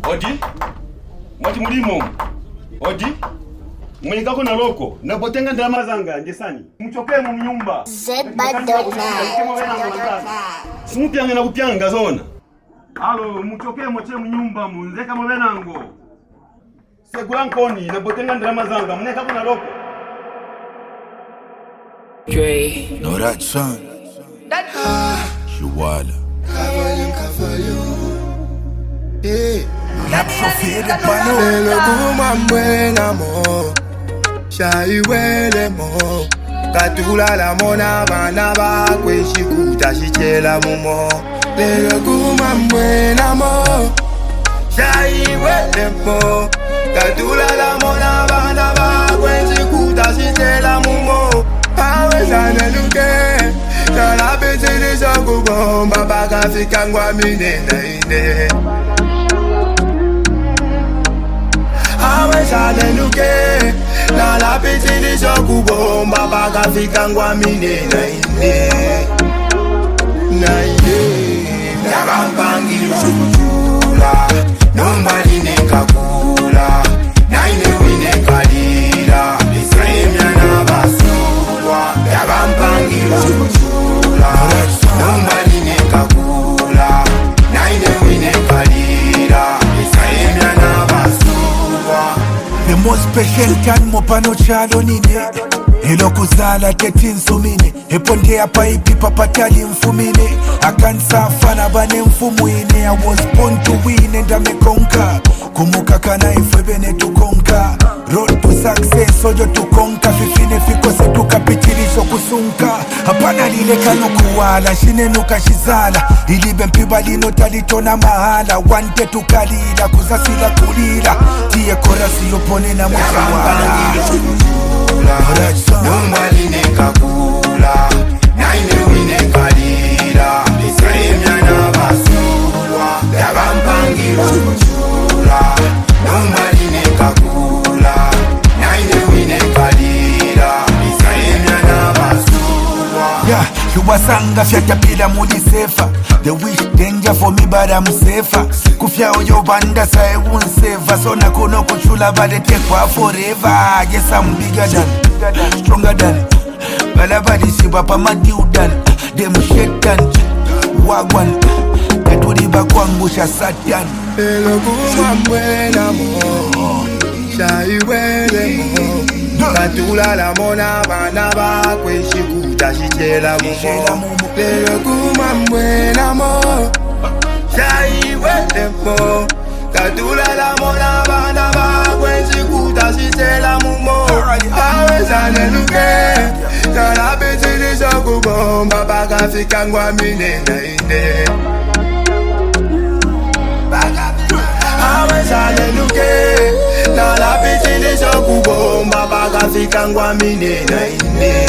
Odi? Mwati mulimo. Odi? Mwenikako na loko. Napotenga ndalama zanga ngesani. Mchokee mu nyumba. Simupyange na kupyanga zona. Alo, mchokee moche mu nyumba munzeka mwenango. Segura nkoni napotenga ndalama zanga mwenikako na loko. Dre. Know that son. Shawala. Cover you. Yeah. Napsofiri pano. Lelo kuma mwena mo. Shai wele mo. Katula la mona bana ba kwe shikuta shichela mumo. Lelo kuma mwena mo. Shai wele mo. Katula la mona bana ba kwe shikuta shichela mumo. Awezane luke. Kala betele zangu bomba baka fikangwa mine na ine. Awezane luke. Kala betele zangu bomba baka fikangwa mine na ine. Na ine. Yakampangi chukula. Nobody neka kula. Na ine wine kalila. Israemia na basulwa. Yakampangi chukula. Nobody neka kula. Na ine wine kalila. Israemia na basulwa. The most special time mopano chalo nine. Hilo kuzala tetinsumine. Epondea paipi papatali mfumine. Akansa fana bane mfumuine. I was born to win and I may conquer. Kumuka kana ifwebene tukonka. Road to success ojo tukonka. Fifine fikose tukapitilisho kusunka. Hapana lile kanukuwala. Shinenuka shizala. Ilibe mpiba lino talitona mahala. Wante tukalila kuzasila kulila. Tiye korasi yopone na mwisawala. Nobody neka kula. Na ine wine kalila. Israemia na basulwa. Yakampangi chukula. Nobody neka kula. Na ine wine kalila. Israemia na basulwa. Yeah, you wasanga fyata pila mudi safer. They wish danger for me but I'm safer. Kufya oyo banda sa I won't save. So na kono kuchula but they take wa forever. Yes, I'm bigger than, stronger than. Balabadi shiba pa madiudan. Dem shetan, wagwan. Keturiba kuangusha satan. Lelo kuma mwena mo. Shai wele mo. Katula la mona bana ba kwe shikuta shichela mumo. Lelo kuma mwena mo. Shai wele mo. Katula la mona bana ba kwe shikuta shichela mumo. Awezane luke. Kala betele zangu bomba baka fikangwa mine na ine. Awezane luke. Kala betele zangu bomba baka fikangwa mine na ine.